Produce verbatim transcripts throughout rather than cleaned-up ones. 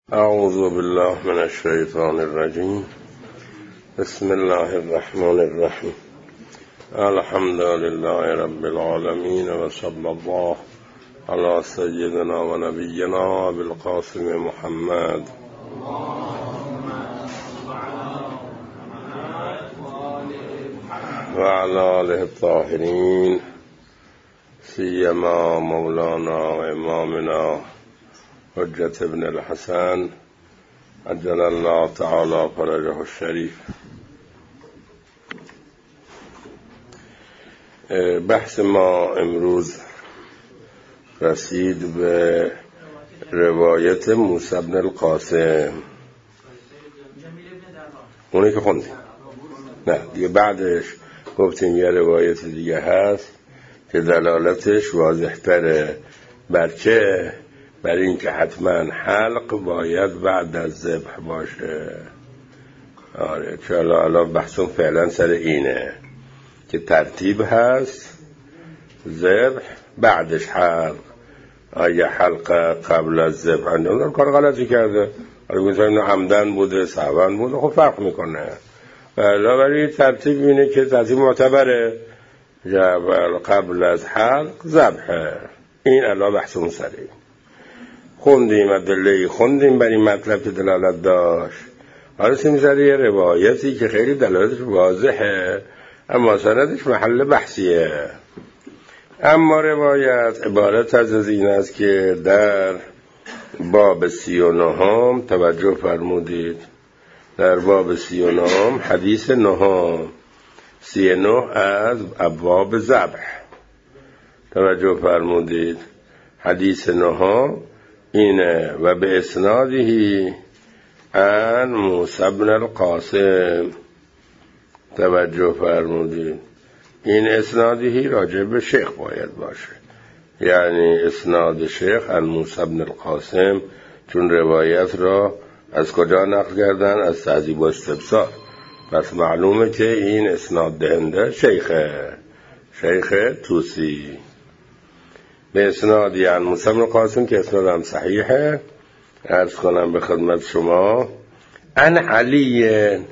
اعوذ بالله من الشیطان الرجیم. بسم الله الرحمن الرحیم. الحمد لله رب العالمین و صلی الله علی سیدنا و نبینا ابی القاسم محمد و علی آله الطاهرین، سیما مولانا و امامنا حجت ابن الحسن عجل الله تعالی فرجه الشریف. بحث ما امروز رسید به روایت موسی بن القاسم، اونی که خوندیم. نه دیگه بعدش گفتیم یه روایت دیگه هست که دلالتش واضح تره. بر چه؟ بر این که حتما حلق باید بعد از ذبح باشه. آره چرا الان بحثم فعلا سر اینه که ترتیب هست ذبح بعدش حلق. آیا حلق قبل از ذبح انجام کار غلطی کرده، آره مثلا عمدن بوده سهوا بوده، خب فرق میکنه. ولی ترتیب اینه که ترتیب معتبره، قبل از حلق ذبح. این الان بحثمون سره خوندیم، ادله خوندیم برای مطلب که دلالت داشت. حالا سمیزاره یه روایتی که خیلی دلالتش واضحه اما سندش محل بحثیه. اما روایت عبارت از این است که در باب سی و نهم توجه فرمودید، در باب سی و نهم حدیث نهم سی و نه از ابواب ذبح توجه فرمودید. حدیث نهم اینه و به اسنادی عن موسی بن القاسم توجه فرمودید. این اسنادی راجع به شیخ باید باشه، یعنی اسناد شیخ عن موسی بن القاسم، چون روایت را از کجا نقل کردن؟ از تهذیب و استبصار. پس معلومه که این اسناد دهنده شیخه، شیخ توسی. به اسنادی عن موسی بن القاسم که اسناد هم صحیحه. عرض کنم به خدمت شما عن علی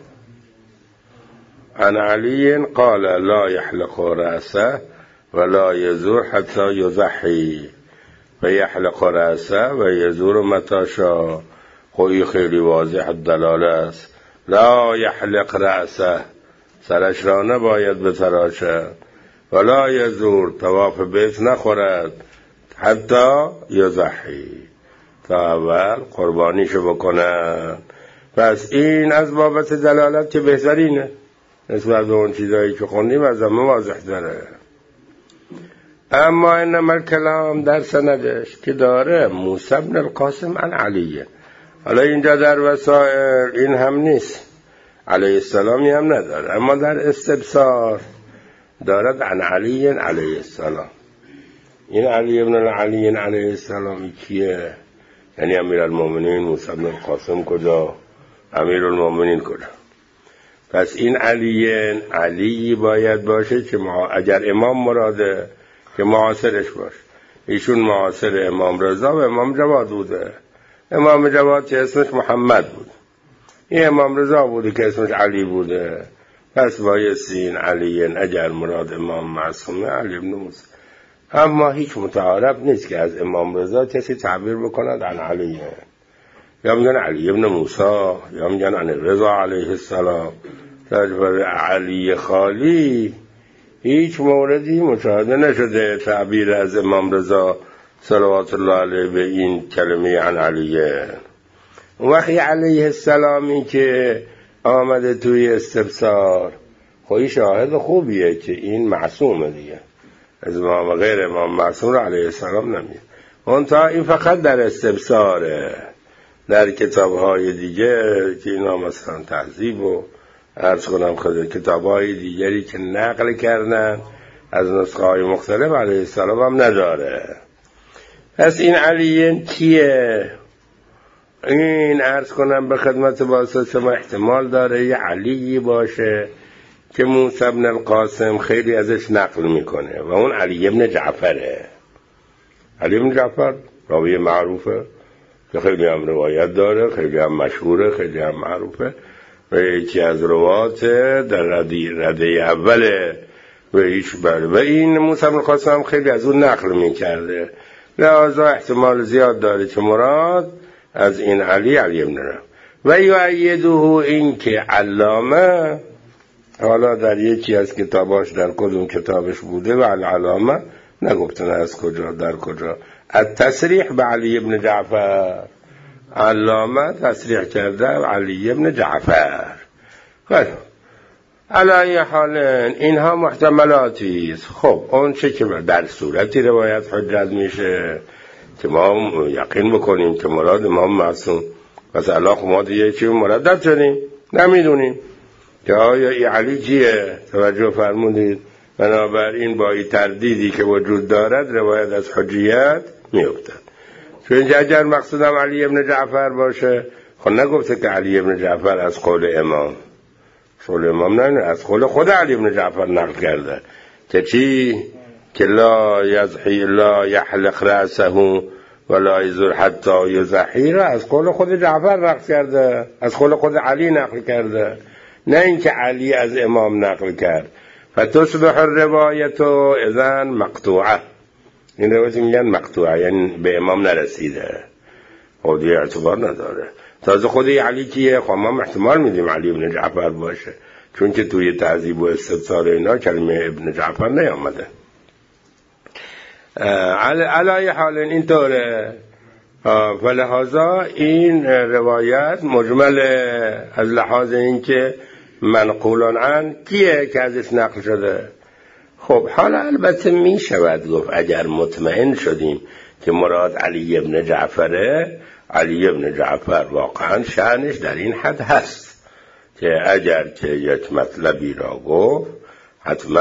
عن علی قال لا يحلق رأسه ولا يزور حتى يضحي فيحلق رأسه و يزور متى شاء. خوی خیلی واضح دلاله است. لا يحلق رأسه، سرش را نباید بتراشه، ولا يزور، طواف بیت نخورد، حتی یضحی، تا اول قربانیشو بکنن. پس این از بابت دلالت که بهترینه نسبت به اون چیزایی که خوندیم، از همه واضح داره. اما انما الکلام در سندش که داره موسی بن القاسم عن علیه. حالا اینجا در وسائل این هم نیست، علیه السلامی هم نداره، اما در استبصار دارد عن علی علیه السلام. این علی ابن علی علیه السلام کیه؟ یعنی امیر المومنین موسی بن القاسم کجا؟ امیر المومنین کجا؟ پس این علی علی باید باشه که اگر امام مراده که معاصرش باشه. ایشون معاصر امام رضا و امام جواد بوده. امام جواد که اسمش محمد بود، این امام رضا بوده که اسمش علی بوده. پس بایستی این علی اگر مراد امام معصومه علی ابن موسی. اما هیچ متعارف نیست که از امام رضا کسی تعبیر بکند عن علیه، یا میگن علی ابن موسی، یا میگن عن رضا علیه السلام. در علی خالی هیچ موردی مشاهده نشده تعبیر از امام رضا صلوات الله علیه به این کلمه عن علیه. وقتی علیه السلامی که آمده توی استبصار، خوی شاهد خوبیه که این معصومه دیگه، از امام و غیر امام معصوم را علیه السلام نمید. اون تا این فقط در استبصاره. در کتاب‌های دیگه که اینا مثلا تهذیب و عرض کنم خود کتاب‌های دیگری که نقل کردن از نسخه‌های مختلف علیه السلام هم نداره. پس این علیه کیه؟ این عرض کنم به خدمت واسط شما احتمال داره یه علی باشه که موسی بن القاسم خیلی ازش نقل میکنه و اون علی ابن جعفره. علی ابن جعفر راوی معروفه، که خیلی هم روایت داره، خیلی هم مشهوره، خیلی هم معروفه و یکی از روات در رده, رده اوله و هیچ بر و این موسی بن قاسم هم خیلی از اون نقل میکرده، لذا احتمال زیاد داره که مراد از این علی علی ابن رم و یؤیده این که علامه، حالا در یکی از کتاباش در کدوم کتابش بوده و علامه نگفتن از کجا در کجا، التصریح به علی ابن جعفر، علامه تصریح کرده علی ابن جعفر. خب علی حال اینها محتملاتی است. خب اون چه که در صورتی روایت حجت میشه که ما یقین بکنیم که مراد امام معصوم مثلا خب ما دیگه چی مردد شدیم نمیدونیم که آیا این علی کیه، توجه فرمودید، بنابراین با این تردیدی که وجود دارد روایت از حجیت میافتد. چون اگر مقصودم علی ابن جعفر باشه خب نگفته که علی ابن جعفر از قول امام، قول امام نه، از قول خود علی ابن جعفر نقل کرده که چی؟ که لا یضحی لا یحلق رأسه ولا یزر حتی یضحی، را از قول خود جعفر نقل کرده، از قول خود علی نقل کرده، نه اینکه علی از امام نقل کرد. فتصبح الروایت اذن مقطوعه، این روایت میگن مقطوعه یعنی به امام نرسیده، خود اعتبار نداره. تازه خود علی کیه؟ خب ما احتمال میدیم علی ابن جعفر باشه، چون که توی تعذیب و استبصار اینا کلمه ابن جعفر نیامده. علی حال اینطوره، فلهذا این روایت مجمل از لحاظ اینکه منقولان عن کیه که ازش نقل شده. خب حالا البته می شود گفت اگر مطمئن شدیم که مراد علی ابن جعفره، علی ابن جعفر واقعا شأنش در این حد هست که اگر که یک مطلبی را گفت حتما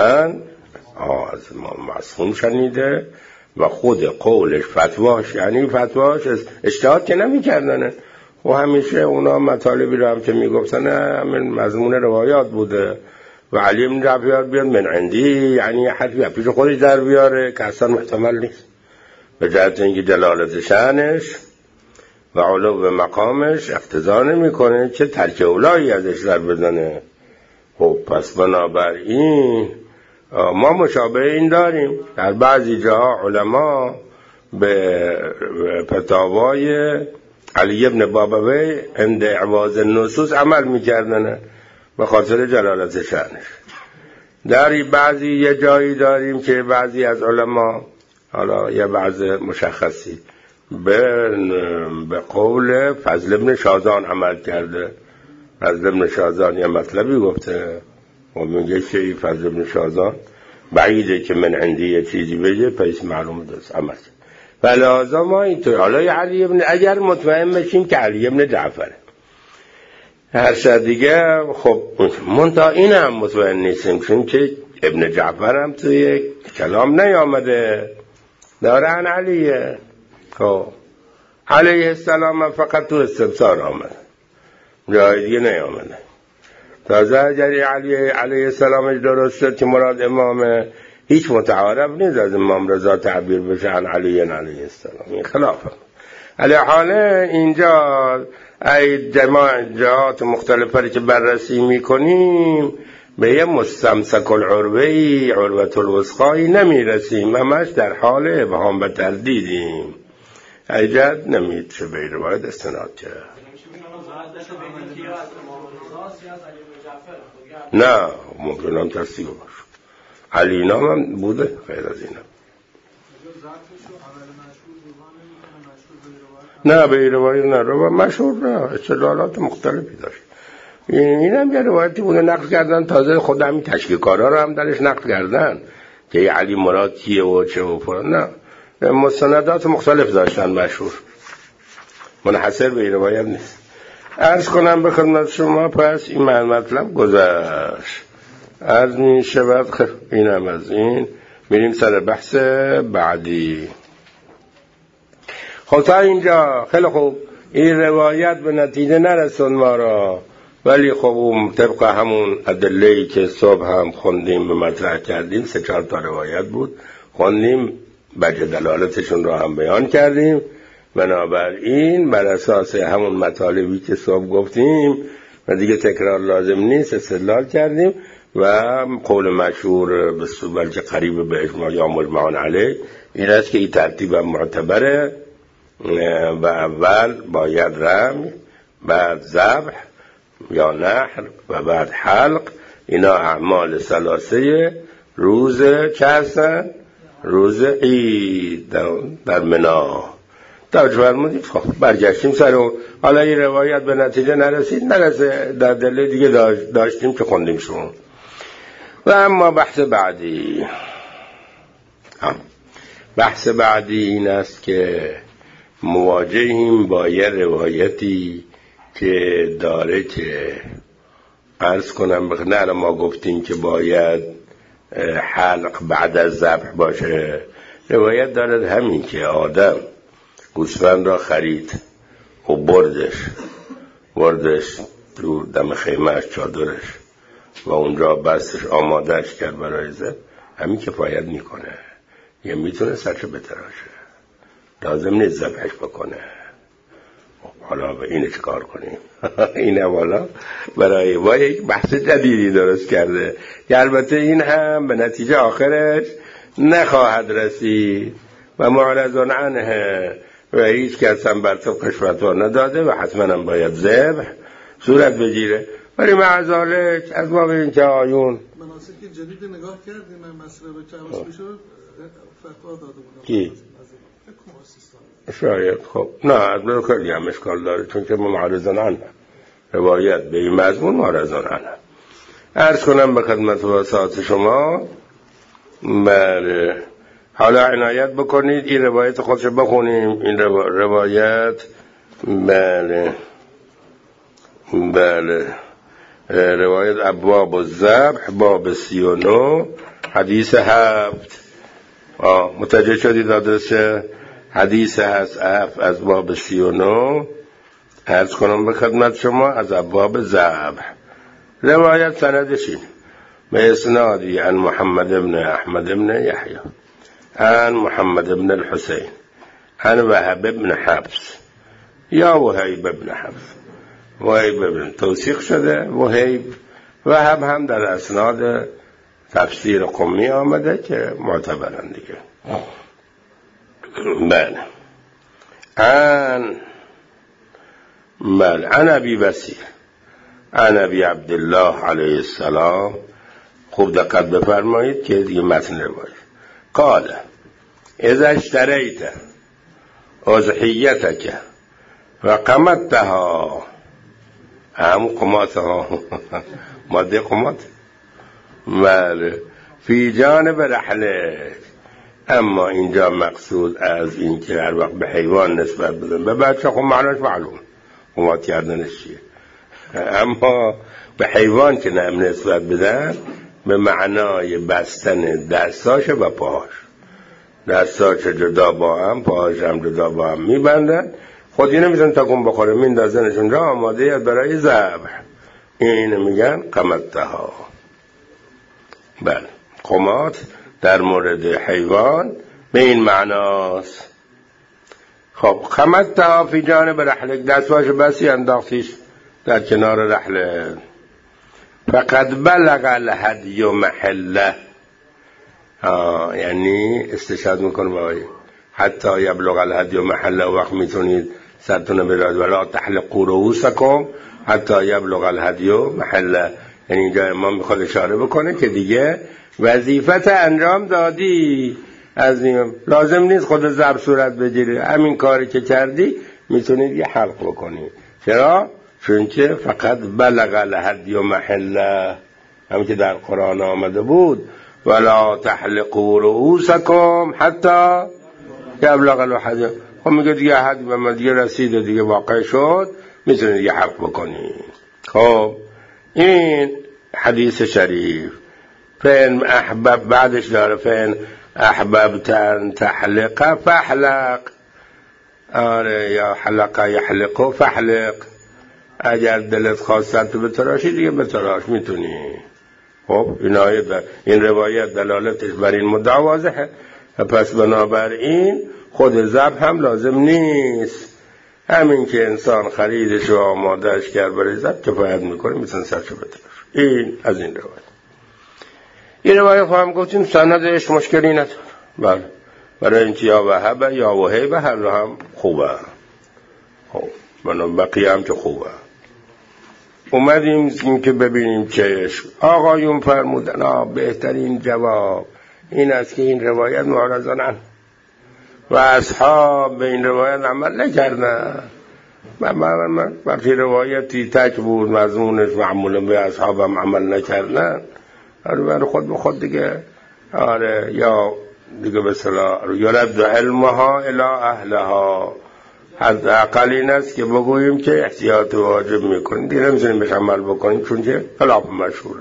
از امام معصوم شنیده و خود قولش فتواش، یعنی فتواش اجتهاد که نمی کردنه و همیشه اونا مطالبی را هم که می گفتن همین مضمون روایات بوده و علی ابن جعفر بیاد من عندی، یعنی حرفی پیش خودش در بیاره که اصلا محتمل نیست، به جهت اینکه جلالت شأنش و علو مقامش اقتضا نمیکنه که ترک اولایی ازش در بزنه. خب پس بنابراین ما مشابه این داریم، در بعضی جاها علما به فتاوای علی ابن بابوی عند اعواز النصوص عمل میکردن به خاطر جلالت شأنش. در بعضی یه جایی داریم که بعضی از علما، حالا یه بعض مشخصی، به به قول فضل ابن شازان عمل کرده. فضل ابن شازان یه مطلبی گفته و میگه که فضل ابن شازان بعیده که من عندی یه چیزی بگه پس معلوم دست عمل. فلازا ما اینطور حالا علی ابن، اگر مطمئن بشیم که علی ابن جعفره، هر شد دیگه خب منتها این هم مطمئن نیستیم چون که ابن جعفر هم توی کلام نیامده، دارن علیه. خب علیه السلام فقط تو استبصار آمده، جای دیگه نیامده. تازه اگر علی علیه السلام درست شد که مراد امامه، هیچ متعارف نیست از امام رضا تعبیر بشه عن علی علیه السلام، این خلافه. علی حاله اینجا ای جماعات مختلفه که بررسی میکنیم به یه مستمسک العروهی عروة الوثقی نمیرسیم، همش در حال ابهام و تردیدیم، ایجاد نمیشه به روایت استناد کرد. نه ممکن هم تصدیق باشه، علی نام هم بوده غیر از اینم. نه به روایت نه، روایت مشهور نه، استدلالات مختلفی داشت. این هم یه روایتی بوده نقل کردن، تازه خود همین تشکیکارا رو هم درش نقل کردن که علی مراد کیه و چه و فران. نه مستندات مختلف داشتن مشهور، منحصر به روایت نیست. عرض کنم به خدمت شما پس این مطلب گذشت، عرض می شود خب اینم از این. میریم سر بحث بعدی. خب تا اینجا خیلی خوب، این روایت به نتیجه نرسون ما را، ولی خب اون طبق همون ادله‌ای که صبح هم خوندیم به مطرح کردیم، سه چهار تا روایت بود خوندیم، بجه دلالتشون را هم بیان کردیم بنابراین بر اساس همون مطالبی که صبح گفتیم و دیگه تکرار لازم نیست استدلال کردیم و قول مشهور بلکه قریب به اجماع یا مجمع علیه این است که این ترتیب معتبره و اول باید رمی، بعد ذبح یا نحر و بعد حلق. اینا اعمال ثلاثه روز چه هستن؟ روز عید در منی. توجه فرمودید؟ خب برگشتیم سر اون. حالا این روایت به نتیجه نرسید، نرسه در دلیل دیگه داشتیم که خوندیم شون. و اما بحث بعدی بحث بعدی این است که مواجهیم با یه روایتی که داره که عرض کنم نه ما گفتیم که باید حلق بعد از ذبح باشه. روایت دارد همین که آدم گوسفند را خرید و بردش بردش دور دم خیمهش چادرش و اونجا بستش آمادهش کرد برای ذبح، همین کفایت میکنه. یه میتونه سرشو بتراشه، لازم نیست ذبحش بکنه. حالا به این چیکار کنیم؟ این والا برای ما یک بحث جدیدی درست کرده که البته این هم به نتیجه آخرش نخواهد رسید و معرضون عنه و هیچ کس هم بر طبقش فتوا نداده و حتما هم باید ذبح صورت بگیره. ولی معذالک از ما ببین که آیون مناسک جدید نگاه کردیم من مسئله به که عوض بشه فتوا داده بودم کی؟ شاید. خب نه از من خیلی هم اشکال داره چون که معرضون عنه روایت به این مضمون معرضون عنه. عرض کنم به خدمت و ساعت شما بله حالا عنایت بکنید این روایت خودش بخونیم. این روایت بله بله روایت ابواب الذبح باب سی و نو حدیث هفت. متوجه شدید آدرس حدیث هست هفت از باب سی و نو. عرض کنم به خدمت شما از ابواب ذبح. روایت سندشین به اسنادی عن محمد ابن احمد ابن یحیی عن محمد ابن الحسین عن وهب ابن حفص یا وهیب ابن حفص. وهیب ابن توثیق شده وهیب. وهب هم در اسناد تفسیر قمی آمده که معتبرن دیگه. بله عن بله عن ابی بصیر عن ابی عبدالله علیه السلام. خوب دقت بفرمایید که دیگه متن روایت قال اذا اشتریت اضحیتک و قمتها هم قماتها ماده قمات بله فی جانب رحله. اما اینجا مقصود از این که هر وقت به حیوان نسبت بدن به بچه خب معناش معلوم قمات کردنش چیه، اما به حیوان که نم نسبت بدن به معنای بستن دستاش و پاهاش. دستاش جدا با هم پاهاش هم جدا با هم میبندن. خودی نمیتون تکون بخوره میندازنش اونجا آماده برای ذبح. این میگن قمتها. بله قمات در مورد حیوان به این معناست. خب قمتها فی جانب رحلک دستاش بسی انداختیش در کنار رحله. فقد بلغ الهدی محله. یعنی استشهاد میکنه باید حتی یبلغ الهدی محله. وقت میتونید سرتون براد ولا تحلقوا رؤوسکم حتی یبلغ الهدی محله. یعنی اینجا امام میخواد اشاره بکنه که دیگه وظیفت انجام دادی از این لازم نیست خود ذبح صورت بگیره. همین کاری که کردی میتونید یه حلق بکنید. چرا؟ چون که فقط بلغ الهدی محله همین که در قرآن آمده بود ولا تحلقوا رؤوسکم حتی یبلغ الهدی. خب میگه دیگه حد به ما دیگه رسید دیگه واقع شد میتونید یه حلق بکنید. خب این حدیث شریف فین احبب بعدش داره فین احببت ان تحلق فحلق. آره یا حلق یحلق فحلق. اگر دلت خواست تو بتراشی دیگه بتراش میتونی. خب این آیه این روایت دلالتش بر این مدعا واضحه. پس بنابراین خود ذبح هم لازم نیست، همین که انسان خریدش و آمادهش کرد برای ذبح کفایت میکنه، میتونه سرشو بده. این از این روایت. این روایت خواهم گفتیم سندش مشکلی نداره. بله، برای اینکه یا وهبه یا وهیبه هر رو هم خوبه. خب منو بقیه هم که خوبه. اومدیم این که ببینیم چش آقایون فرمودن آه بهترین جواب این است که این روایت معارضانن و اصحاب به این روایت عمل نکردن. من وقتی روایتی تک بود مضمونش معمولا به اصحاب هم عمل نکردن، آره خود به خود دیگه آره یا دیگه به صلاح یرد علمها الی اهلها. حداقل این است که بگوییم که احتیاط واجب میکنیم، دیگه نمیتونیم بهش عمل بکنیم چون که خلاف مشهوره.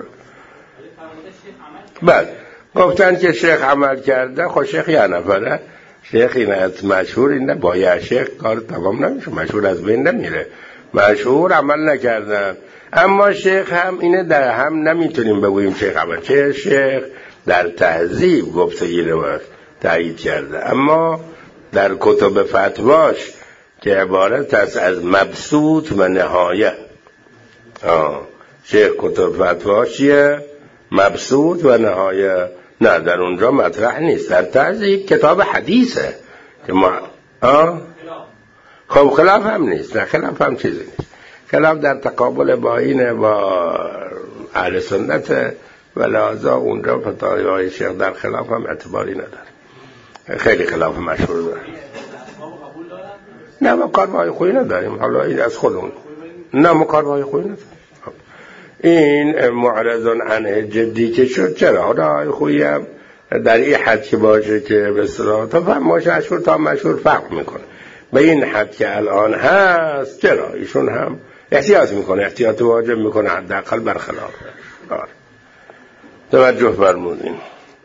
بعد گفتن که شیخ عمل کرده، خب شیخ یه نفره، شیخ این از مشهور این نه، با یه شیخ کار تمام نمیشه، مشهور از بین نمیره، مشهور عمل نکردن. اما شیخ هم اینه در هم نمیتونیم بگوییم شیخ عمل، چه شیخ در تهذیب گفتگی رو تایید کرده، اما در کتب فتواش که عبارت است از مبسوط و نهایه، آه. شیخ کتب فتواش چیه؟ مبسوط و نهایه، نه در اونجا مطرح نیست. در تهذیب کتاب حدیثه که ما آه؟ خب خلاف هم نیست، نه خلاف هم چیزی نیست. خلاف در تقابل با اینه با اهل سنت و لحاظا اونجا فتاوای شیخ در خلاف هم اعتباری نداره، خیلی خلاف مشهور داره. نه ما کارهای خوبی نداریم، حالا این از خودمون، نه ما کارهای خوبی نداریم. این معرضون عنه جدی که شد، چرا حالا خوبی هم در این حد که باشه که به اصطلاح تا فهم مشهور تا مشهور فرق میکنه، به این حد که الان هست چرا ایشون هم احتیاط میکنه، احتیاط واجب میکنه حداقل برخلاف. توجه فرمودین.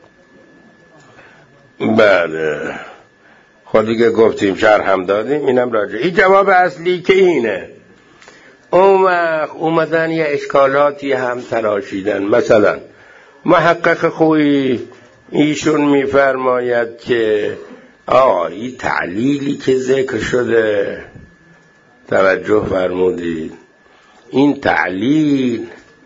بله خود دیگه گفتیم، شرح هم دادیم، اینم راجع این جواب اصلی که اینه. اون وقت اومدن یه اشکالاتی هم تراشیدن. مثلا محقق خویی ایشون میفرماید که آه این تعلیلی که ذکر شده، توجه فرمودید، این تعلیل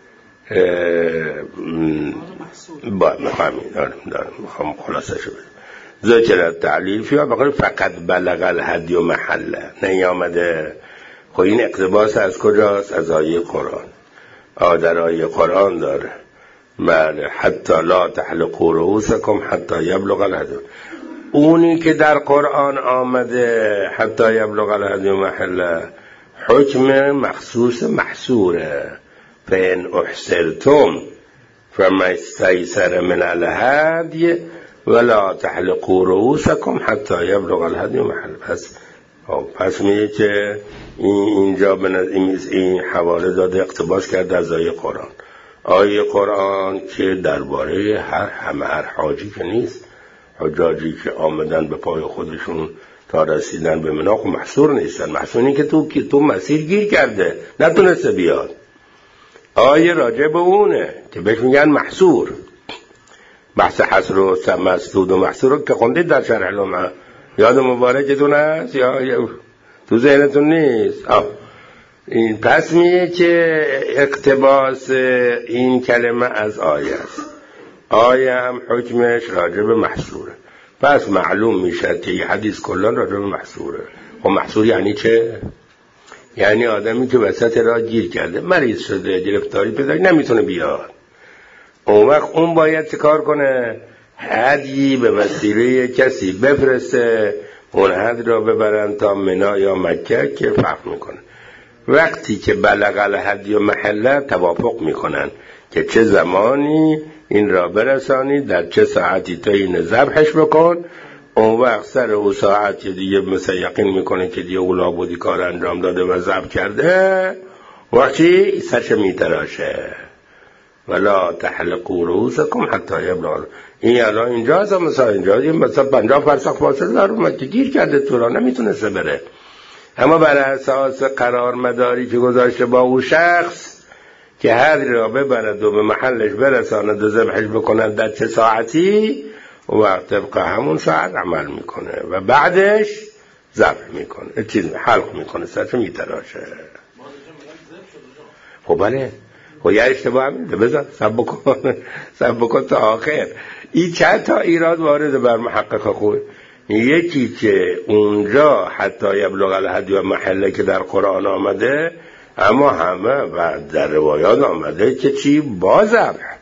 با میخوامین دارم دارم میخوام خلاصه شده ذکر تعلیل فیها بقیل فقط بلغ الهدی و محله نیامده. خب این اقتباس از کجاست؟ از آیه قرآن. آه در آیه قرآن داره بله حتی لا تحلقوا رؤوسکم حتی یبلغ الهدی، اونی که در قرآن آمده حتی یبلغ الهدی و محله حکم مخصوص محصوره. فإن احسرتم فما استيسر من الهدی ولا تحلقوا رؤوسکم حتی یبلغ الهدی و محله. پس پس میگه که این اینجا این حواله داده اقتباس کرده از آیه قرآن. آیه قرآن که درباره هر همه هر حاجی که نیست، حجاجی که آمدن به پای خودشون تا رسیدن به مناخ و محصور نیستن، محصوری که تو که تو مسیر گیر کرده نتونسته بیاد. آیه راجع به اونه که بهش میگن محصور. بحث حصر و مسدود و محصور رو که خوندید در شرح العلوم، یاد مبارکتون هست یا تو ذهنتون نیست؟ آه. این پس میگه که اقتباس این کلمه از آیه است، آیه هم حکمش راجع به محصوره. پس معلوم میشه که یه حدیث کلان راجع به محصوره. خب محصور یعنی چه؟ یعنی آدمی که وسط راه گیر کرده، مریض شده، گرفتاری پیدا نمیتونه بیاد، اون وقت اون باید چه کار کنه؟ هدی به وسیله کسی بفرسته، اون هد را ببرن تا منی یا مکه که فرق میکنه. وقتی که بلغ الهدی و محله توافق میکنن که چه زمانی این را برسانی، در چه ساعتی تا این ذبحش بکن، اون وقت سر او ساعت دیگه مثل یقین میکنه که دیگه اولا بودی کار انجام داده و ذبح کرده، وقتی سرش میتراشه. ولا تحلقوا رؤوسکم حتی یبلغ. این الان اینجاست، مثلا اینجا مثلا پنجاه فرسخ فاصله داره، مکه گیر کرده تو را نمیتونسته بره، اما بر اساس قرار مداری که گذاشته با او شخص که هر را ببرد و به محلش برساند و ذبحش بکند در چه ساعتی، و وقت طبق همون ساعت عمل میکنه و بعدش ذبح میکنه، چیز حلق میکنه، سرش میتراشه. خب بله، خب یه اشتباه هم بذار سب بکن سب بکن تا آخر. این چند تا ایراد وارد بر محقق خوب. یکی که اونجا حتی یبلغ الهدی و محله که در قرآن آمده، اما همه و در روایات آمده که چی؟ با ذبح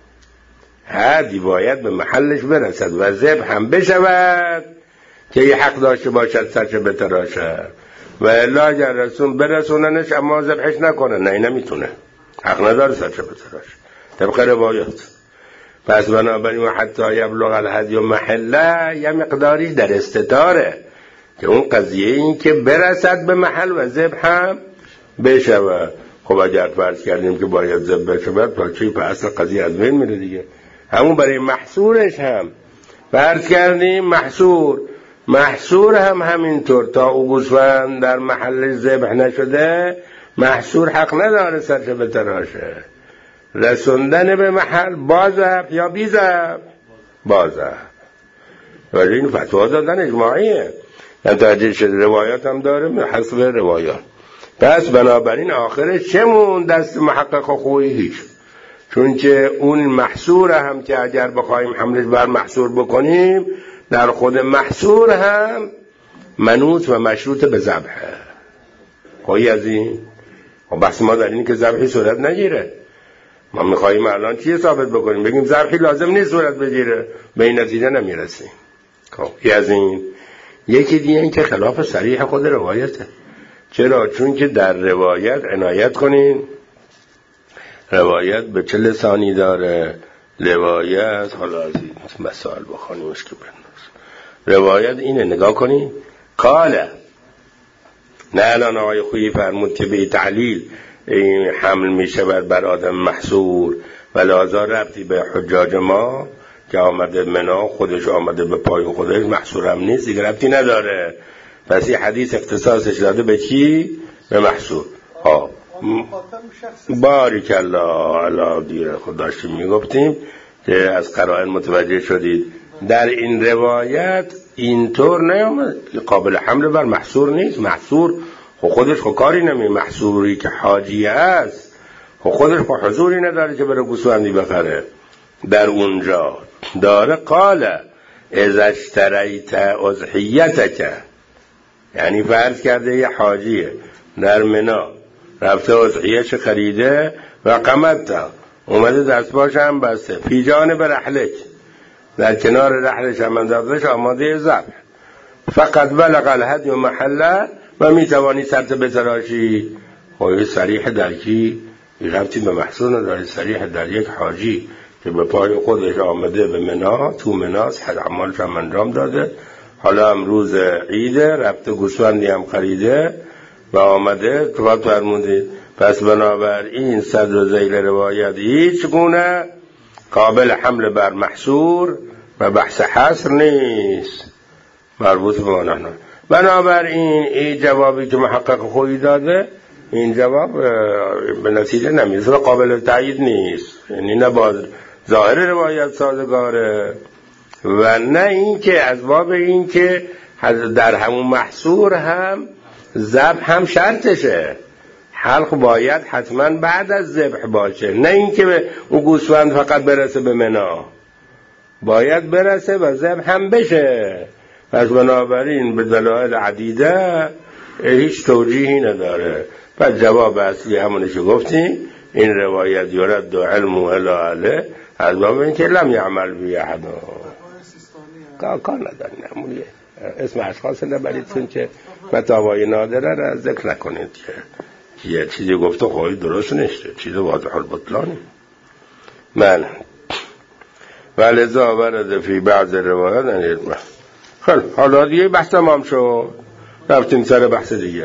هدی باید به محلش برسد و ذبح هم بشود که یه حق داشته باشد سرش بتراشه، و الا اگر رسول برسوننش اما ذبحش نکنه، نه این نمیتونه، حق نداره سرش بتراشه طبق روایات. پس بنابراین حتی یبلغ الهدی و محله یه مقداریش در استطاره که اون قضیه این که برسد به محل و ذبح هم بشود. خب اگر فرض کردیم که باید ذبح بشود، تا چی؟ پس اصل قضیه از بین میره دیگه. همون برای محصورش هم فرض کردیم محصور محصور هم همینطور، تا او گوسفند در محل ذبح نشده محصور حق نداره سرش بتراشه. رسوندن به محل با ذبح یا بی ذبح؟ با ذبح. ولی این فتوا دادن اجماعیه، یعنی توجه شده، روایات هم داره حسب روایات. پس بنابراین آخرش چمون دست محقق خوبی هیچ، چون که اون محصور هم که اگر بخوایم حملش بر محصور بکنیم، در خود محصور هم منوط و مشروط به ذبحه. خواهی از این و بحث ما در این که ذبحی صورت نگیره. ما میخواییم الان چیه ثابت بکنیم؟ بگیم ذبحی لازم نیست صورت بگیره، به این نتیجه نمیرسیم. خواهی از این. یکی دیگه این که خلاف صریح خود روایته. چرا؟ چون که در روایت عنایت کنین، روایت به چه لسانی داره؟ روایت حالا از این مسائل بخوانیمش که بنداز. روایت اینه، نگاه کنین. قاله، نه الان آقای خویی فرمود که به تعلیل این حمل می شود بر آدم محصور و لازا ربطی به حجاج ما که آمده منا، خودش آمده به پای خودش، محصور هم نیست دیگه، ربطی نداره. پس این حدیث اختصاصش داده به کی؟ به محصور. ها بارک الله علی دیر خود داشتیم میگفتیم که از قرائن متوجه شدید در این روایت اینطور نیامد قابل حمل بر محصور نیست. محصور خودش خود کاری نمی، محصوری که حاجی است خودش خود حضوری نداره که بره گوسفندی بخره. در اونجا داره قاله اذا اشتریت اضحیتک، یعنی فرض کرده یه حاجیه در منا رفته اضحیه‌اش خریده و قمتا اومده دستباش هم بسته فی جانب رحلک، در کنار رحلش هم اندازش آماده ذبح، فقط بلغ الهدی و محله و میتوانی سرت بتراشی. خواهی صریح در کی؟ ربطی به محصول نداره، صریح در یک حاجی که به پای خودش آمده به منا، تو مناس حد عمالش هم انجام داده، حالا هم روز عیده رفته گوسفندی هم خریده و آمده تو فرمودید. پس بنابراین صدر ذیل روایت هیچ گونه قابل حمل بر محصور و بحث حصر نیست، مربوط به ما نه. بنابراین این جوابی که محقق خویی داده، این جواب به نتیجه نمیرسه و قابل تایید نیست، یعنی نه با ظاهر روایت سازگاره و نه این که از باب این که در همون محصور هم ذبح هم شرطشه، حلق باید حتما بعد از ذبح باشه، نه این که به اون گوسفند فقط برسه به منا، باید برسه و ذبح هم بشه. پس بنابراین به دلایل عدیده هیچ توجیهی نداره. پس جواب اصلی همونش گفتیم، این روایت یورد دو علم و الاله از باب این که لم یعمل بی احد کار نداری، نمونیه اسم اشخاص نبرید، چون که فتاوای نادره را ذکر نکنید که یه چیزی گفته خواهی درست نشته، چیز واضح البطلانی. من ولذا ورد فی بعض روایات انیرمه. خیلی حالا دیگه بحث تمام شد، رفتیم سر بحث دیگه.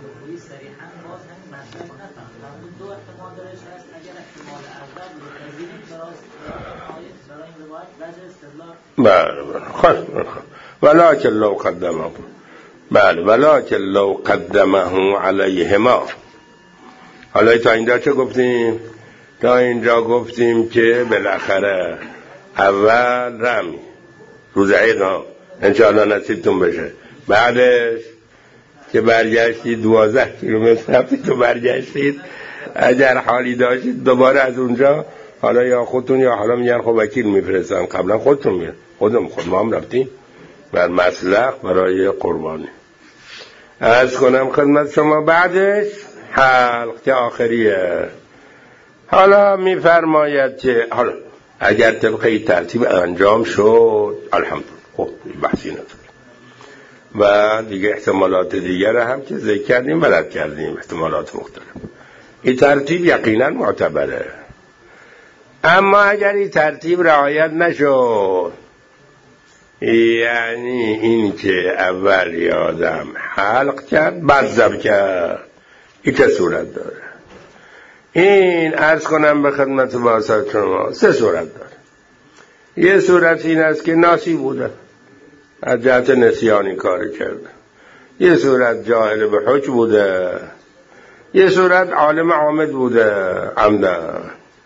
بله بله ولکن لو قدمه بله ولکن لو قدمه علیهما. حالا تا اینجا چه گفتیم؟ تا اینجا گفتیم که بالاخره اول رمی روز عید ها انشاءالله نصیبتون بشه. بعدش که برگشتید دوازده کیلومتر رفتید تو برگشتید، اگر حالی داشتید دوباره از اونجا حالا یا خودتون یا حالا میگن خب وکیل میفرستن، قبلا خودتون میگن خودم خود ما هم رفتیم بر مسلخ برای قربانی. عرض کنم خدمت شما بعدش حلق که آخریه. حالا میفرماید که حالا اگر طبقه ترتیب انجام شد الحمدلله، خب بحثی نداره و دیگه احتمالات دیگر هم که ذکر کردیم بلد کردیم، احتمالات مختلف. این ترتیب یقینا معتبره، اما اگر این ترتیب رعایت نشد، یعنی این که اول یادم حلق کرد بعد ذبح کرد، این چه صورت داره؟ این عرض کنم به خدمت بازار شما سه صورت داره. یه صورت این است که ناسی بوده، از جهت نسیانی کار کرده. یه صورت جاهل به حکم بوده. یه صورت عالم عامد بوده عمدن.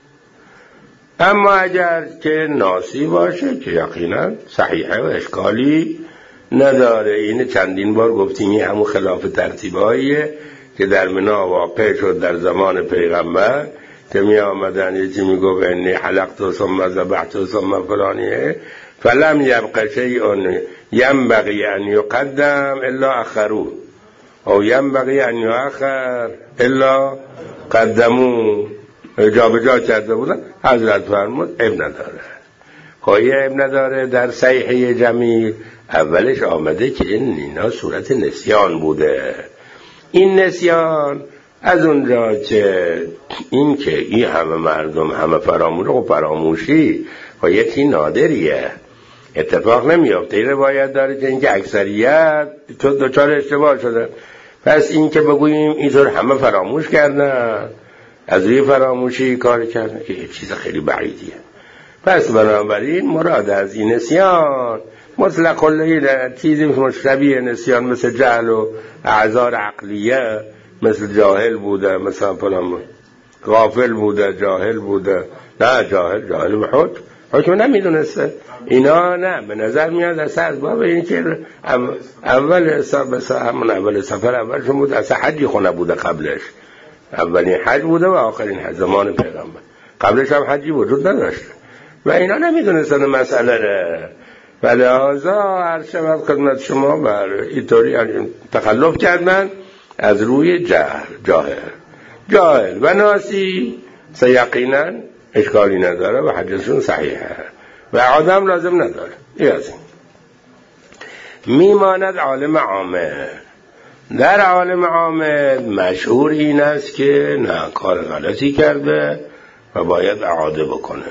اما اگر که ناسی باشه که یقینا صحیحه و اشکالی نداره. این چندین بار گفتیم این همون خلاف ترتیباییه که در منا واقع شد در زمان پیغمبر که می آمدن یکی می گفت انی حلقت و ثم ذبحت و ثم فلانیه فلم یبق شیء ینبغی ان یقدم الا اخروه او ینبغی ان یؤخر الا قدموه. جا به جا کرده بودن. حضرت فرمود اب نداره. خواهی اب نداره. در صحیحه جمیل اولش آمده که این اینا صورت نسیان بوده. این نسیان از اونجا که این که این همه مردم همه فراموش و فراموشی و یکی نادریه اتفاق نمیافته. این روایت داره که اینکه اکثریت تو دوچار اشتباه شده. پس این که بگوییم اینطور همه فراموش کردن، از روی فراموشی کار کردن، که یک چیز خیلی بعیدیه. پس بنابراین مراد از این نسیان مطلق کلیه چیزی مشتبیه نسیان مثل جهل و اعذار عقلیه، مثل جاهل بوده، مثلا فلان غافل بوده، جاهل بوده. نه جاهل جاهل به حکم حکم نمیدونسته. اینا نه به نظر میاد اصلا از باب این که اول همون اول سفر اولشون بود اصلا حجی خونه بوده قبلش. اولین حج بوده و آخرین حج زمان پیغمبر. قبلش هم حجی وجود نداشته و اینا نمیدونستن مسئله ره. و لحاظا هر شود خدمت شما بر اینطوری تخلف کردن از روی جهل. جاهل جاهل و ناسی سیقینا اشکالی نداره و حجشون صحیحه و آدم لازم نداره. این از این میماند عالم عامه. در عالم عامه مشهور این است که نه کار غلطی کرده و باید اعاده بکنه.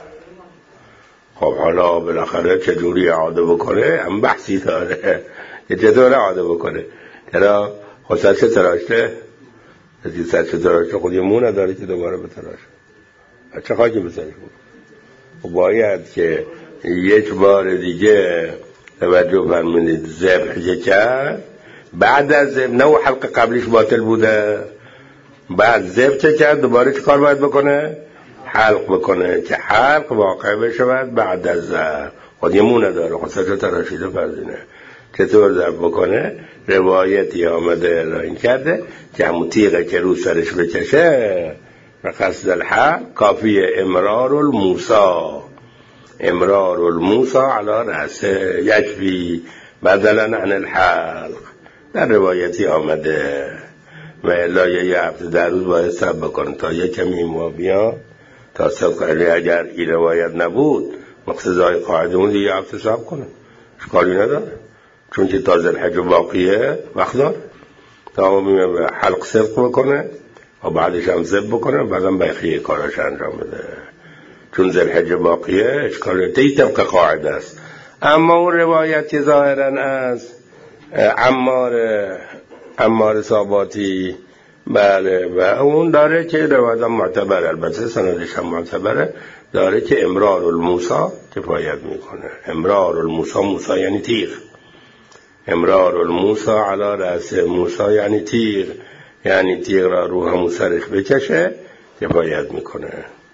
خب حالا بالاخره چجوری اعاده بکنه هم بحثی داره که چطور اعاده بکنه. چرا خود سرچه تراشته از سرچه تراشته خود یه مون نداره که دوباره بتراشه. چه خواهی بسنش بود؟ خب باید که یک بار دیگه توجه فرمونید ذبح کرد. بعد از ذبح نه و حلق قبلش باطل بوده، بعد ذبح کرد دوباره چه کار باید بکنه؟ حلق بکنه که حلق واقع بشود بعد از ذبح. خود یه مون نداره خود سرچه تراشیده فرزینه چطور ذبح بکنه. روایتی آمده اعلان کرده که همون تیغه که رو سرش بکشه و قصد الحلق کافی امرار الموسا امرار الموسا علی رأسه یکفی بدلا عن الحلق. در روایتی آمده و الهی یه هفته در روز باید سب بکن تا یه کمی ما بیا تا صدق علی. اگر این روایت نبود مقتضای قاعده اون دیگه هفته سب کنه اشکالی نداره، چون که تا ذوالحجه باقیه وقت داره تا حلق صدق بکنه و بعدش هم ذبح بکنه بعدم بقیه کاراش انجام بده. چون ذوالحجه باقیه اشکالی تی طبق قاعده است. اما اون روایتی ظاهرا از عمار عمار ثاباتی بله و اون داره که روایت معتبر البته سندش هم معتبره داره که امرار الموسا کفایت میکنه. امرار الموسا موسا یعنی تیغ. امرار الموسا علی رأس موسا یعنی تیغ، یعنی تیغ را رو همون سرش بکشه کفایت میکنه.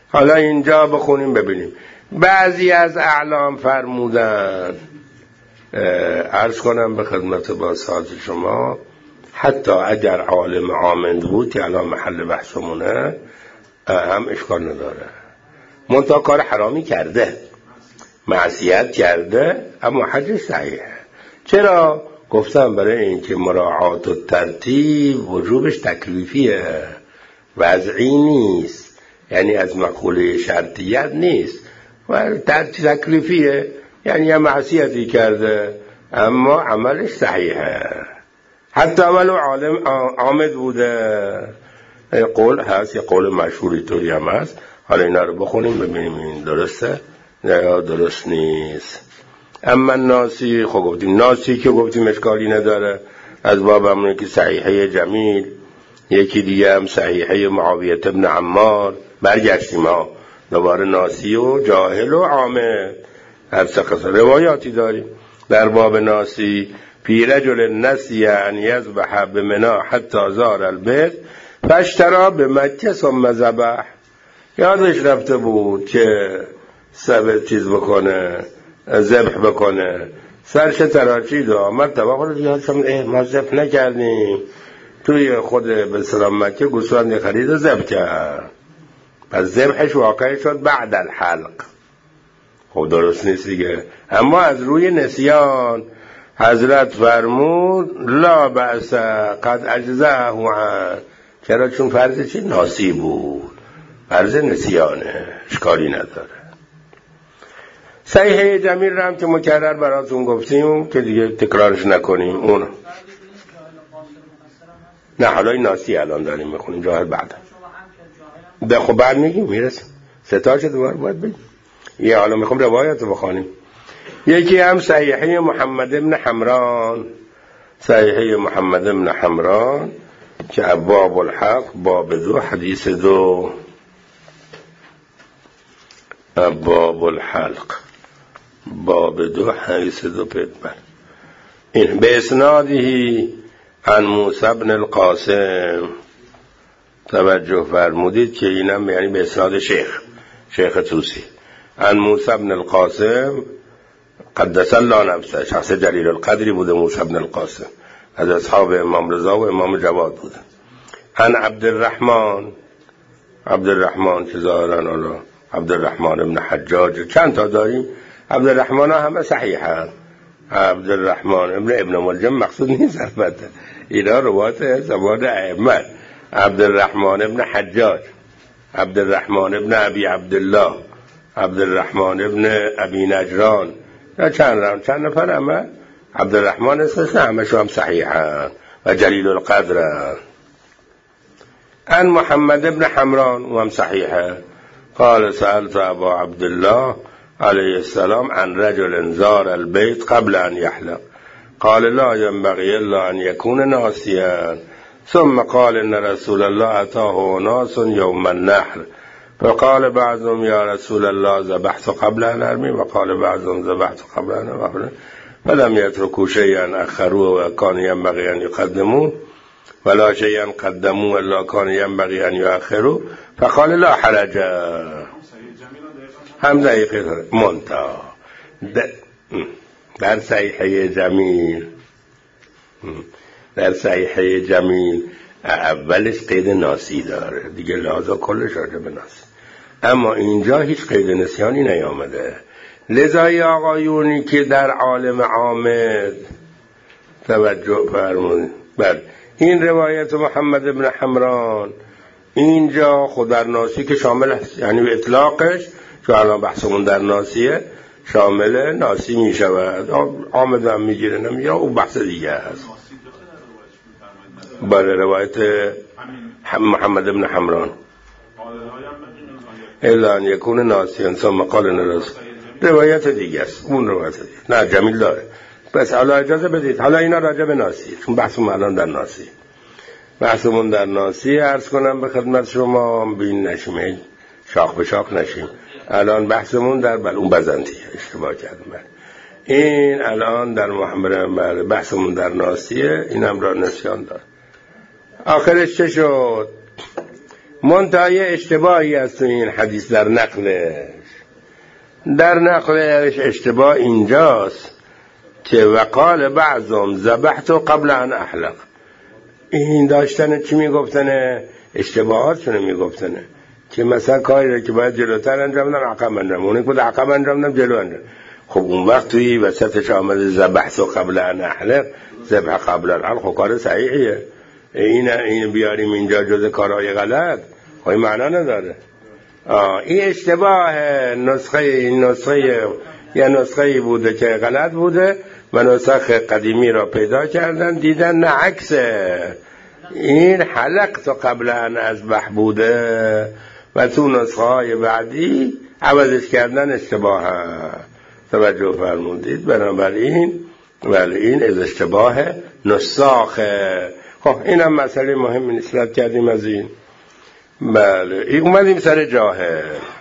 حالا اینجا بخونیم ببینیم. بعضی از اعلام فرمودن، عرض کنم به خدمت با ساز شما، حتی اگر عالم عامد بود که الان محل بحثمونه هم اشکال نداره، منتها کار حرامی کرده، معصیت کرده، اما حج صحیحه. چرا؟ گفتم برای اینکه مراعات و ترتیب وجوبش تکلیفیه، وضعی نیست، یعنی از مقوله شرطیت نیست و تکلیفیه، یعنی یه معصیتی کرده اما عملش صحیحه، حتی ولو عالم عامد بوده. قول هست، یه قول مشهوری طوری هم هست. حالا اینا رو بخونیم ببینیم این درسته یا درست نیست. اما ناسی، خب گفتیم ناسی که گفتیم اشکالی نداره، از باب همونه که صحیحه جمیل، یکی دیگه هم صحیحه معاویه ابن عمار. برگشتیم ها دوباره ناسی و جاهل و عامد، هر سه قسم روایاتی داریم در باب ناسی. فی رجل نسی ان یذبح بمنا حتی زار البیت فاشترى بمکه ثم ذبح. یادش رفته بود که سبت چیز بکنه، ذبح بکنه، سرش تراشید و آمد طبعا دیگه ما ذبح نکردیم، توی خود به سلام مکه گوسفند خرید و ذبح کرد، پس ذبحش واقع شد بعد الحلق. خب درست نیست دیگه. اما از روی نسیان حضرت فرمود لا بأس قد اجزاه عن. چرا؟ چون فرض چی؟ ناسی بود، فرض نسیانه، اشکالی نداره. صحیحه جمیل رو هم که مکرر براتون گفتیم که دیگه تکرارش نکنیم اون. نه حالا این ناسی الان داریم میخونیم، جاهل بعد ده خب بعد میگیم میرسیم ستاش دوباره باید بگیم. یه حالا میخوام روایت رو بخونیم. یکی هم صحیحه محمد ابن حمران، صحیحه محمد ابن حمران که باب الحق باب دو حدیث دو، باب الحلق باب دو حدیث دو پیدبر. این به اسنادی عن موسی بن القاسم. توجه فرمودید که اینم یعنی به اسناد شیخ شیخ توسی. عن موسی بن القاسم قدس الله نفسه، شخص جلیل القدری بوده موسی بن القاسم، از اصحاب امام رضا و امام جواد بوده. عن عبدالرحمن، عبدالرحمن که ظاهران الله عبدالرحمن ابن حجاج، چند تا داریم عبدالرحمن ها همه صحیحن. عبدالرحمن ابن ابن ملجم مقصود نیست البته، اینا روایت زبان ائمه. عبدالرحمن ابن حجاج، عبدالرحمن ابن ابی عبدالله، عبدالرحمن ابن ابی نجران، چند چند نفر همه عبدالرحمن اسمش همه شو هم صحیحن و جلیل القدر. عن محمد ابن حمران و هم صحیحه. قال سألت ابا عبدالله علیه السلام عن رجل زار البيت قبل ان يحلق قال لا ينبغي الا ان يكون ناسيا ثم قال ان رسول الله اتاه ناس يوم النحر فقال بعضهم يا رسول الله ذبحت قبل ان ارمي وقال بعضهم ذبحت قبل ان ارمي فلم يتركوا شيئا اخروه وكان ينبغي ان يقدموه ولا شيئا قدموه الا كان ينبغي ان يؤخروه فقال لا حرج. هم دقیقه منتا در صحیحه جمیل، در صحیحه جمیل اولش قید ناسی داره دیگه، لحاظا کلش راجع به ناسی، اما اینجا هیچ قید نسیانی نیامده. لذای آقایونی که در عالم عامد توجه فرمونید، بله این روایت محمد ابن حمران اینجا خود در ناسی که شامل است، یعنی اطلاقش که الان بحثمون در ناسیه شامل ناسی می شود، عامد هم می گیره نمیگیره، اون بحث دیگه هست. بله روایت محمد ابن حمران الا ان یکون ناسیان ثم قال نرس، روایت دیگه است، اون روایت دیگه نه جمیل داره. بس حالا اجازه بدید حالا اینا راجع به ناسی، چون بحثمون الان در ناسی، بحثمون در ناسی عرض کنم به خدمت شما، بین نشیم شاخ به شاخ نشیم. الان بحثمون در بل اون بزنتیه، اشتباه کردم. این الان در محمد بحثمون در ناسیه، این هم را نسیان دار. آخرش چه شد؟ منتهای اشتباهی است تو این حدیث در نقلش. در نقلش اشتباه اینجاست که وقال بعضهم ذبحت قبل ان احلق. این داشتن چی میگفتنه؟ اشتباهاتشونه میگفتنه که مثلا کاری را که باید جلوتر انجام بدم عقب انجام، اونی که باید عقب انجام بدم جلو انجام. خب اون وقت توی وسطش آمده ذبحت قبل ان احلق، ذبح قبل الحلق، خب کار صحیحیه. این این بیاریم اینجا جز کارهای غلط، خب این معنا نداره. آه این اشتباه نسخه، این نسخه یا نسخه بوده که غلط بوده و نسخه قدیمی را پیدا کردن دیدن نه عکسه، این حلق تو قبل ان اذبح بوده و تو نسخه های بعدی عوضش کردن اشتباه هم. توجه فرمودید؟ بنابراین ولی این از اشتباه نساخه. خب این هم مسئله مهمی نسبت کردیم از این. بله این اومدیم سر جاهل.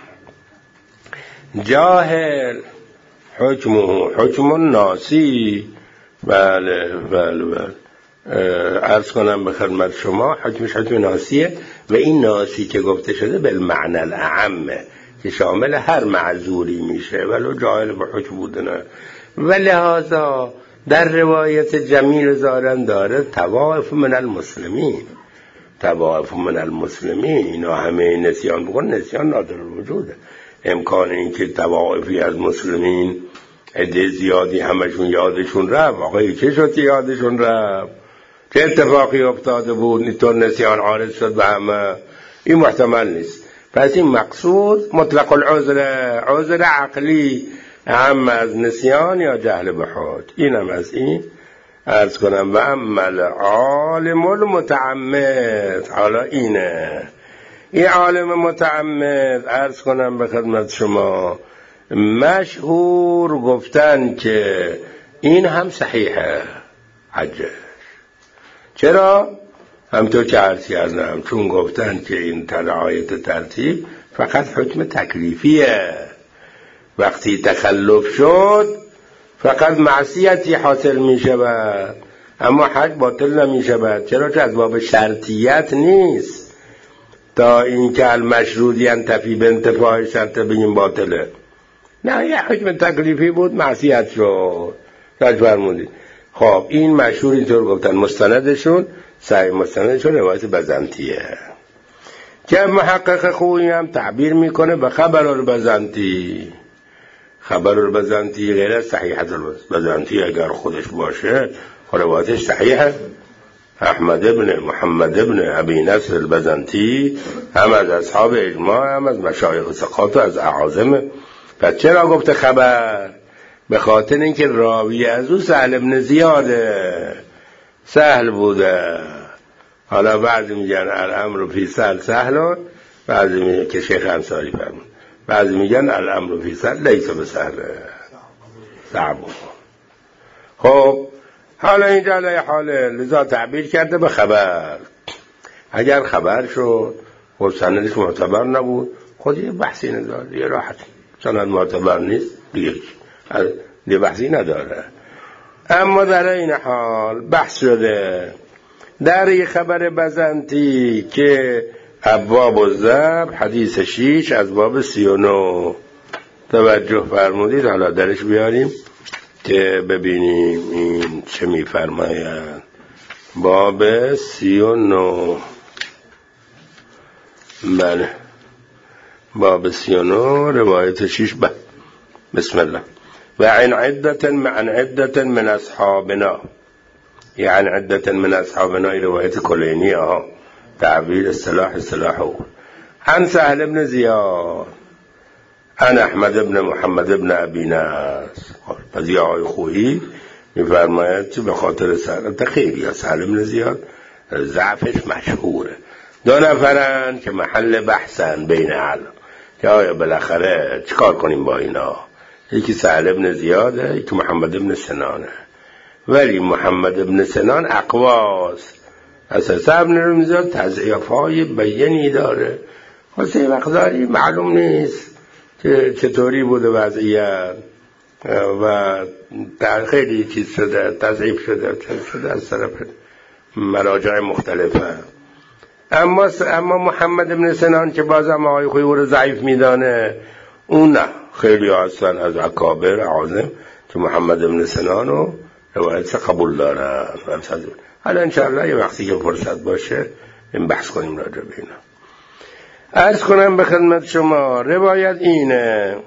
جاهل حکمه حکم ناسی. بله بله بله عرض کنم به خدمت شما حکمش حکم ناسیه و این ناسی که گفته شده بالمعنى الاعمه که شامل هر معذوری میشه ولو جاهل به حکم بودنه. و لحاظا در روایت جمیل زارن داره طوائف من المسلمین، طوائف من المسلمین، اینا همه نسیان بکن، نسیان نادر وجوده. امکان این که طوائفی از مسلمین عده زیادی همشون یادشون رفت، آقای چه شد یادشون رفت؟ چه اتفاقی افتاده بود اینطور نسیان عارض شد به همه؟ این محتمل نیست. پس این مقصود مطلق العذر، عذر عقلی هم از نسیان یا جهل به حد. اینم از این عرض کنم. و عمل عالم المتعمد، حالا اینه این عالم متعمد عرض کنم به خدمت شما مشهور گفتن که این هم صحیحه حجش. چرا؟ همطور که عرض کردم چون گفتن که این رعایت ترتیب فقط حکم تکلیفیه، وقتی تخلف شد فقط معصیتی حاصل می شود اما حج باطل نمی شود. چرا؟ که از باب شرطیت نیست تا این که المشروطی انتفی به انتفاع شرط بگیم باطله. نه یه حکم تکلیفی بود معصیت شد. راج فرمودید. خب این مشهور اینطور گفتن. مستندشون صحیح مستندشون روایت بزنطیه که محقق خویی هم تعبیر میکنه به خبر البزنطی. خبر البزنطی غیر از صحیحت البزنطی اگر خودش باشه روایتش صحیحه. احمد ابن محمد ابن ابی نصر البزنطی هم از اصحاب اجماع هم از مشایخ ثقات و از اعاظم. پس چرا گفته خبر؟ به خاطر اینکه راوی از او سهل ابن زیاده، سهل بوده. حالا بعضی میگن الامر فی سهل سهل، بعضی میگن که شیخ انصاری فرمود، بعضی میگن الامر فی سهل لیس بسهل صعب. خب حالا اینجا علیه حاله لذا تعبیر کرده به خبر. اگر خبر شد خب سندش معتبر نبود خود یه بحثی نداره، یه راحت سند معتبر نیست دیگه یه بحثی نداره. اما در این حال بحث شده در یه خبر بزنطی که ابواب الذبح حدیث شیش از باب سی و نو توجه فرمودید. حالا درش بیاریم که ببینیم این چه میفرماید. باب سی و نو. بله باب سی و نو روایت شیش. ب... بسم الله. و عن عدة عن عدة من اصحابنا، یعنی عدة من اصحابنا روایت کلینی ها تعبیر اصطلاح اصطلاحه. عن سهل ابن زیاد عن احمد ابن محمد ابن ابی نصر. از یه آقای خویی میفرماید که به خاطر سهل خیلی یا سهل ابن زیاد ضعفش مشهوره. دو نفرن که محل بحثن بین اهل که آیا بالاخره چیکار کنیم با اینا. یکی سهل ابن زیاده، یکی محمد ابن سنانه. ولی محمد ابن سنان اقواست. اساسا ابن زیاد تضعیف‌های بیانی داره. واسه مقداری معلوم نیست که چطوری بوده وضعیت و در خیلی چیز شده، تضعیف شده شده از طرف مراجع مختلفه. اما اما محمد بن سنان که بازم آقای خویی او رو ضعیف میدانه، اون نه، خیلی هستن از اکابر عالم که محمد بن سنان رو روایت قبول دارن. حالا انشاءالله یه وقتی که فرصت باشه این بحث کنیم راجع به اینا. عرض کنم به خدمت شما روایت اینه: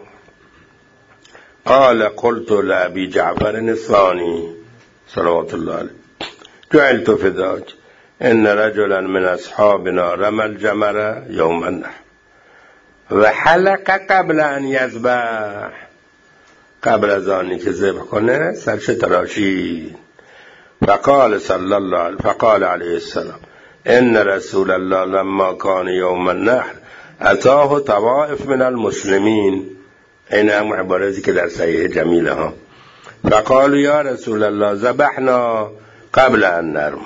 قال قلت لأبي جعفر الثاني صلوات الله علیه جعلت فداك ان رجلا من اصحابنا رمى الجمر يوم النحر وحلق قبل ان يذبح، قبل از آنی که ذبح کنه سرش تراشید. فقال صلی الله علیه فقال علیه السلام ان رسول الله لما كان يوم النحر اتاه طوائف من المسلمین. این هم عبارتی که در صحیح جمیله ها. فقالوا یا رسول الله ذبحنا قبل ان نرم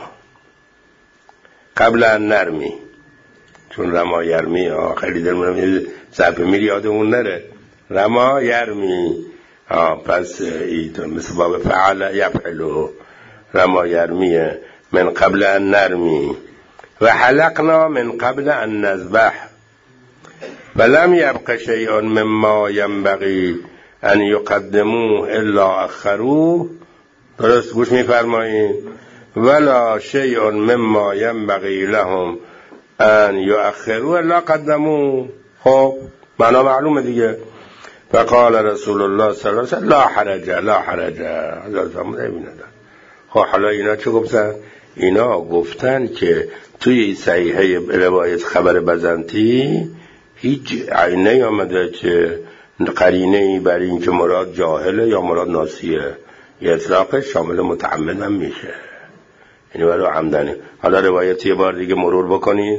قبل ان نرمی، چون رما یرمی ها خیلی در منم صفحه میری یادمون نره، رما یرمی ها، پس ایتون مثل باب فعل یفعلو، رما یرمیه من قبل ان نرمی و حلقنا من قبل ان نذبح ولم يبق شيء مما ينبغي ان يقدموه الا اخروه. درست گوش میفرمایید؟ ولا شيء مما ينبغي لهم ان يؤخروه الا قدموه. خب معنا معلومه دیگه. فقال رسول الله صلی الله علیه وسلم لا حرج لا حرج. حضرت محمد نمی‌دونن. خب حالا اینا چه گفتن؟ اینا گفتن که توی صحیحه روایت خبر بزنتی هیچ عینه آمده که قرینه‌ای بر این که مراد جاهله یا مراد ناسیه، اطلاقش شامل متعمد هم میشه، یعنی برای عمدنی. حالا روایت یه بار دیگه مرور بکنید.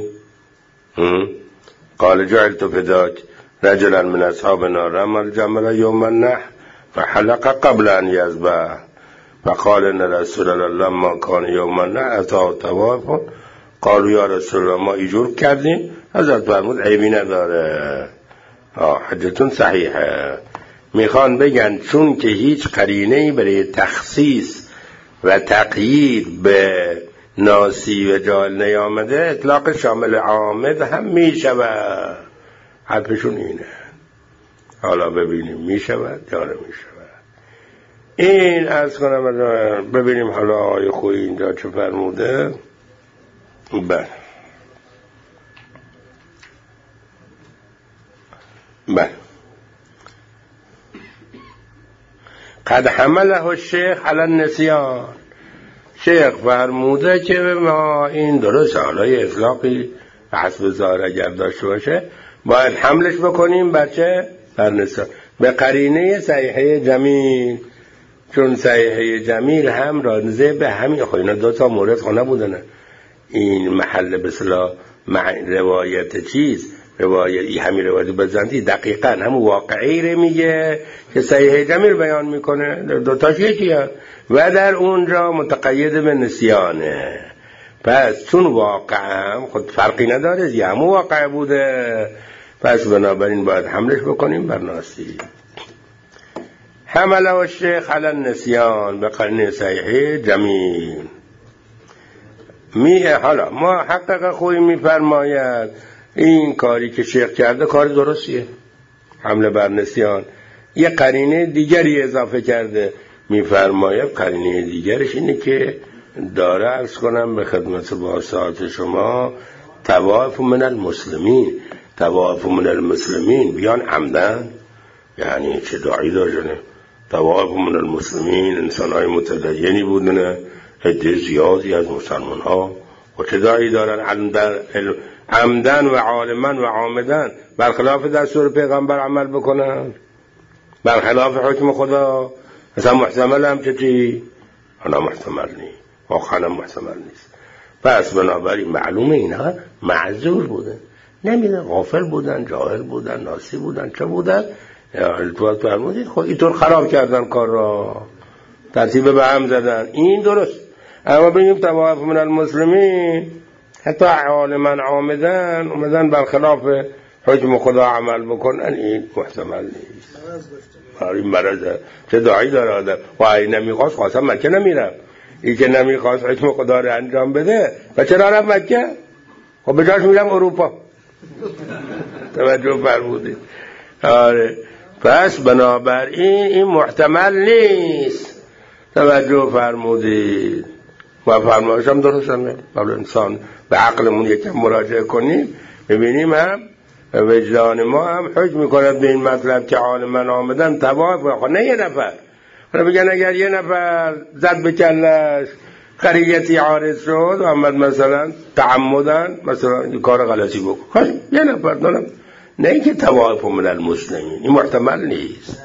قال جعلت فداك رجلا من اصحابنا رمى الجمر يوم النحر فحلق قبل ان يذبح فقال ان رسول الله لما كان يوم النحر اتاه طواف قالوا یا رسول الله ما ایجور کردیم. حضرت فرمود عیبی نداره، حجتون صحیحه. میخوان بگن چون که هیچ قرینه‌ای برای تخصیص و تقیید به ناسی و جاهل نیامده، اطلاق شامل عامد هم میشود. حرفشون اینه. حالا ببینیم میشود یا نمیشود. این از کنم ببینیم حالا آقای خویی اینجا چه فرموده. بله بله قد حمله الشیخ علی النسیان. شیخ فرموده که ما این درست حالا یه اطلاقی حسب ظاهر اگر داشته باشه باید حملش بکنیم بر چه؟ بر نسیان، به قرینه صحیحه جمیل، چون صحیحه جمیل هم رانزه به همین. خب اینا دو تا مورد خونه بودنه. این محل به اصطلاح روایت چیز روایت همین روایت بزنتی دقیقاً هم واقعی رو میگه که صحیح جمیل بیان میکنه، دو تاش یکیه و در اونجا متقید به نسیانه. پس چون واقع هم خود فرقی نداره دیگه، همون واقع بوده، پس بنابراین باید حملش بکنیم بر ناسی. حمله الشیخ علی النسیان به قرینه صحیح جمیل. میه حالا ما حقق خویی میفرماید این کاری که شیخ کرده کار درستیه، حمله بر نسیان. یه قرینه دیگری اضافه کرده، میفرماید قرینه دیگرش اینه که داره عرض کنم به خدمت باسات شما طواف من المسلمین، طواف من المسلمین بیان عمدن، یعنی چه داعی داره؟ طواف من المسلمین انسان های متدینی بودنه، عده زیادی از مسلمان ها، و چه داعی دارن عمدن, عمدن و عالمن و عامدن برخلاف دستور پیغمبر عمل بکنن، برخلاف حکم خدا. مثلا محتمل هم چه چی؟ انا محتمل نیست، واقعا محتمل نیست. پس بنابراین معلومه اینا معذور بودن، نمیدن، غافل بودن، جاهل بودن، ناسی بودن، چه بودن؟ یا التوات فرمودید خود اینطور خراب کردن کار را، ترتیب به هم زدن. این درست. اما بگیم طواف من المسلمین حتی عالمان عامدن اومدن برخلاف حکم خدا عمل بکنن، این محتمل نیست. این مرضه. چه داعی داره آدم؟ و این نمیخواست خواستم مکه نمیرم، این که نمیخواست حکم خدا رو انجام بده و چرا رفت مکه؟ خب به جاش میرم اروپا. توجه فرمودید؟ آره. پس بنابراین این محتمل نیست. توجه فرمودید؟ و فرمایشم درستم. قبل انسان به عقلمون یکم مراجعه کنیم ببینیم هم وجدان ما هم حکم میکند به این مطلب که عالمان آمدن تواف، نه یه نفر. حالا بگن اگر یه نفر زد به کلش خریتی عارض شد و آمد مثلا تعمدن مثلا یه کار غلطی بکن، یه نفر دارم، نه اینکه تواف من المسلمین، این محتمل نیست.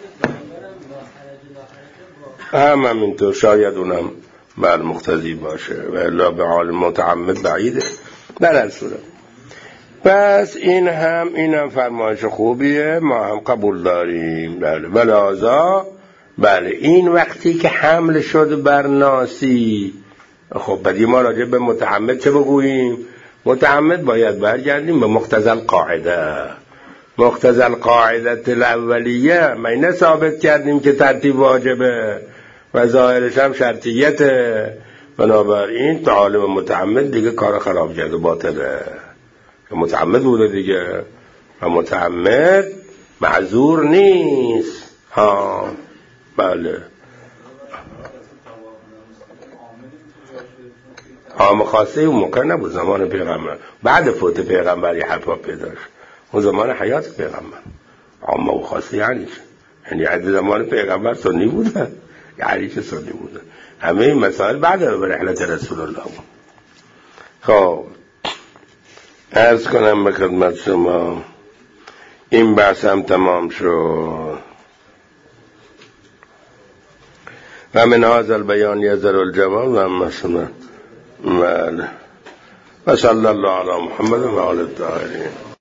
هم همینطور شاید اونم بر مقتضی باشه و الا به عالم متعمد بعیده. در هر صورت پس این هم این هم فرمایش خوبیه، ما هم قبول داریم. بله ولازا بله این وقتی که حمل شد بر ناسی، خب بدی ما راجع به متعمد چه بگوییم؟ متعمد باید برگردیم به مقتضی القاعده. مقتضی القاعده الاولیه ما اینه ثابت کردیم که ترتیب واجبه و ظاهرش هم شرطیته. بنابراین تا عالم متعمد دیگه کار خراب کرده باطله، متعمد بوده دیگه و متعمد معذور نیست. ها بله عام خاصه اون موقع نبود، زمان پیغمبر. بعد فوت پیغمبر یه حرفا پیداش، اون زمان حیات پیغمبر. عام و خاصه یعنی چه؟ یعنی عد زمان پیغمبر سنی بودن، یعنی چه سنی بودن؟ همه این مسائل بعد به رحلت رسول الله بود. خب عرض کنم به خدمت شما این بحثم تمام شد. و من هذا البیان یذر الجواب و مثلا و صلی الله علی محمد و آل الطاهرین.